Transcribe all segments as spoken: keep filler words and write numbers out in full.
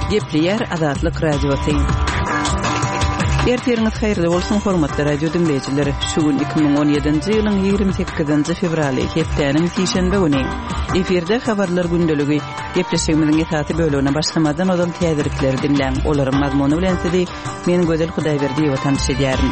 Gepleyer Azatlyk Radiosu. Erteriniz hayırlı bolsun hormatly radio dinleyijileri. Şu gün iki bin on ýedinji ýylyň ýygrimi sekizinji fevraly hepdeniň sişenbe güni. Eferde habarlar gündöligi gepleşigimiziň esasy bölügine başlamadan odan täzirlikleri dinleň. Olaryň mazmuny bilen sizi men Gözel Hudaýberdiýew tanış edýärim.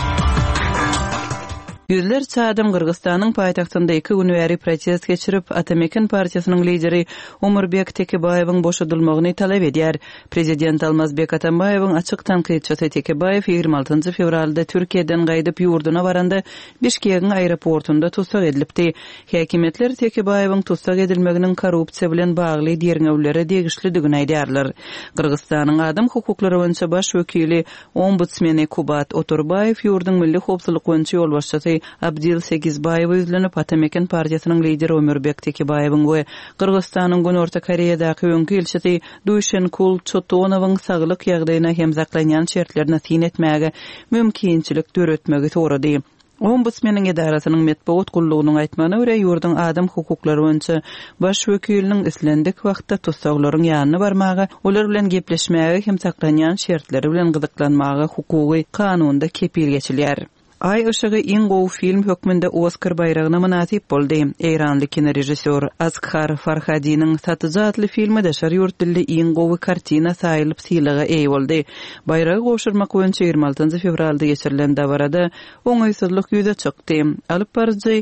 Yüzlerce adam Kırgızstan'ın payitahtında iki gün bäri protest geçirip Atamekin partiýasynyň lideri Omurbek Tekebaýewiň boşadylmagyny talap edýär. Prezident Almazbek Atambaýewiň açyk tanqidçisi Tekebaýew ýygrimi altynjy fevralda Türkiýeden gaýdyp ýurduna baranda Bişkegiň aeroportunda tutsak edilipdi. Häkimetler Tekebaýewiň tutsak edilmeginiň korrupsiýa bilen bagly derňewlere degişlidigini aýdýarlar. Kırgızstan'ın adam hukuklary boýunça baş wekili ombudsmeni Kubat Oturbaýew ýurdun milli howpsuzlyk boýunça ýolbaşçysy Abdil Segizbayew üzlenip Atamekin partiýasynyň lideri Ömürbek Tekebaýewiň we Kırgızstanyň Gün Orta Koreýadaky öňkü elçisi Duşenkul Çotonowyň saglyk ýagdaýyna hem zaklanýan şertlerine tin etmäge mümkinçilik döretmegi torady. Ombudsmeniň edarasynyň metbuat gullugynyň aýtmany görä ýurdun adam hukuklary boýunça baş wekiliniň islendik wagtda tutsaklaryň ýanyna barmagy, olar bilen gepleşmäge hem zaklanýan şertleri bilen gyzyklanmagy hukuky kanunda kepil geçilýär. Ay ışığı iň gowy film hökmünde Oscar bayragyna münasip boldy. Eýranly kinorejissor Asghar Farhadiýnyň Satyjy adly filmi de şer ýurt dilli iň gowy kartina saýlyp sylaga eý boldy. Bayragi goşurmak boýunça ýygrimi altynjy fevralda geçirilen dabarada oňaýsızlyk ýüze çykdy. Alyp barjy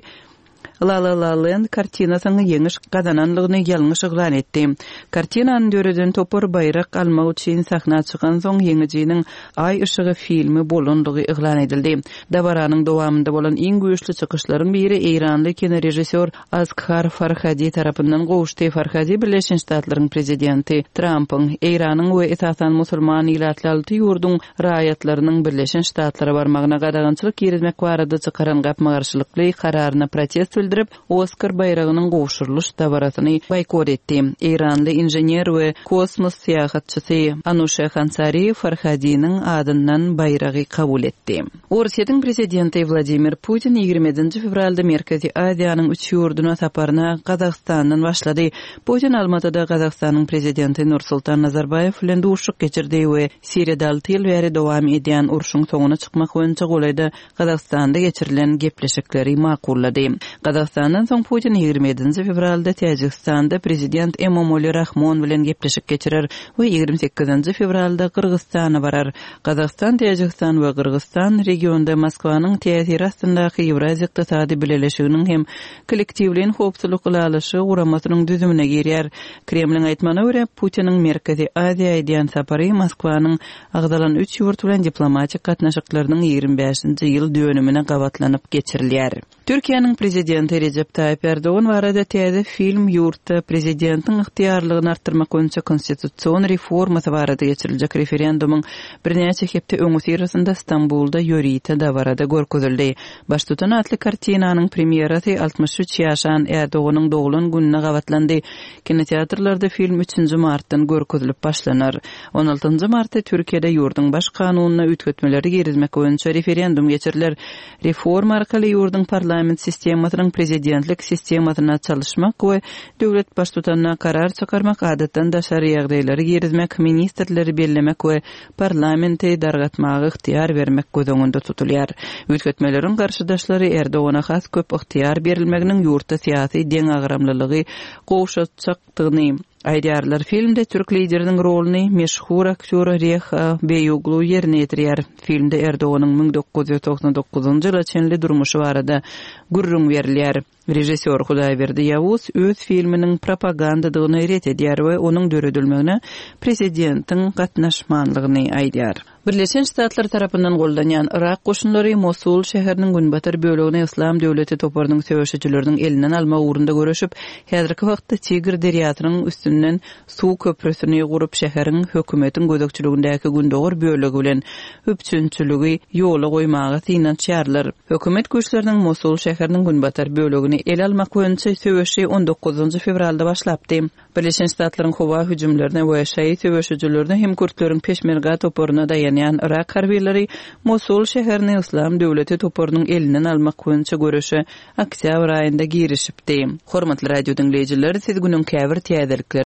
La La La Land kartinasyny ýeňiş gazananlygyny ýalňyş eglan etdi. Kartinanyň döreden topar bayrak almak üçin sahna çykan soň ýeňijiniň Ay ışığı filmi bolandygy eglan edildi. Dabaranyň dowamında bolan iň güýçli çykyşlaryň biri Eýranly kinorejissor Asghar Farhadi tarapyndan gowuşdy. Farhadi Birleşen Ştatlaryň prezidenti Trumpyň Eýranyň we esasan musulman ýylatly ýurdun raýatlarynyň Birleşen Ştatlara barmagyna gadagançylyk ýerizmek barada çykaran gapmagarçylykly kararyna protest bildirip Oscar bayragynyň gowşurylyş dabarasyny boykot etdi. Eýranly inžener we kosmos syýahatçysy Anusha Khansari Farhadiýnyň adyndan bayragy kabul etdi. Russiýanyň prezidenti Vladimir Putin ýygrimiňji fevralda Merkezi Aziýanyň üç ýurduna saparyna Kazakstandan başlady. Putin Almatyda Kazakstanyň prezidenti Nursultan Nazarbayew bilen duşuk geçirdi we Siriýada alty ýyl bäri dowam edýän urşuň soňuna çykmak boýunça golayda Kazakstanda geçirilen gepleşikleri makullady. Kazakstandan soň Putin ýygrimi ýedinji fevralda Täjikistanda prezident Emomali Rahmon bilen gepleşik geçirer we ýygrimi sekizinji fevralda Kyrgyzstana barar. Kazakistan, Täjikistan we Kyrgyzstan regionda Moskwanyň täsiri astyndaky Ýewraziýa ykdysady bileşiginiň hem kollektiwliň howpsuzlyk gulalyşy uramasynyň düzümine girýär. Kremliň aýtmany görä Putiniň Merkezi Aziýa edýän sapary Moskwanyň agdalan üç ýurt bilen diplomatik gatnaşyklarynyň ýygrimi beşinji ýyl dönümine gabatlanyp geçirilýär. Türkiýanyň prezidenti Recep Tayyip Erdoğan barada täze film ýurtda prezidentiň yktyýarlygyny artdyrmak boýunça konstitusiýon reformasy barada geçiriljek referendumyň birnäçe hepde öňüsi arasynda Istanbulda ýörýte barada görkezildi. Baş tutan atly kartinanyň premierasy altmış üç ýaşan Erdoğanyň doglan gününe gabatlandy. Kinoteatrlarda film üçinji martdan görkezilip başlanar. on altynjy martda Türkiýede ýurdun baş kanunyna ütgetmeleri gerizmek boýunça referendum geçiriler. Reforma arkaly ýurdun parlament sistemasynyň prezidentlik sistemasyna çalışmak we döwlet baştutanna karar çykarmak adatdan daşary ýagdaýlary gerizmek, ministrleri bellemek we parlamenti dargatmagy yktyýar bermek gözüňünde tutulýar. Ütgetmelerin garşydaşlary Erdoğana has köp yktyýar berilmeginiň ýurtda syýasy deň agramlylygy gowşatjakdygyny aýdýarlar. Filmde Türk lideriniň roluny meşhur aktyor Reha Beyoglu ýerine ýetirýär. Filmde Erdoğanyň ming dokuz ýüz toksan dokuzunjy ýyla çenli durmuşy barada gurrun berilýär. Rejissor Hudaýberdi Ýawuz öz filminiň propagandadagyny ret edýär we onuň döredilmegine prezidentiň gatnaşmanlygyny aýdýar. Birleşen Ştatlar tarapyndan gollanýan Irak goşunlary Mosul şäheriniň günbatar bölegine İslam döwleti toparynyň söwüşçileriniň elinden alma ugrunda görüşip, häzirki wagtda Tigr deriýatynyň üstünden suw köprüsini gurup şäheriň hökümetiň gözekçiligindäki gündogor bölegi bilen üpçünçüligi ýola goýmagy synançýarlar. Hökümet güýçleriniň Mosul şäheriniň günbatar bölegini el almak boýunça söwüşi on dokuzunjy fevralda başlapdy. Birleşen Ştatlaryň howa hüjümlerine we şäýit söwüşçilerine hem kurtlaryň peşmerga toparyna daýanýan Irak harbiýleri Mosul şäherini İslam döwleti toparynyň elinden almak boýunça görüşe oktyabr aýynda girişipdi. Hormatly radio dinleýijiler, siz günüň käbir täzelikleri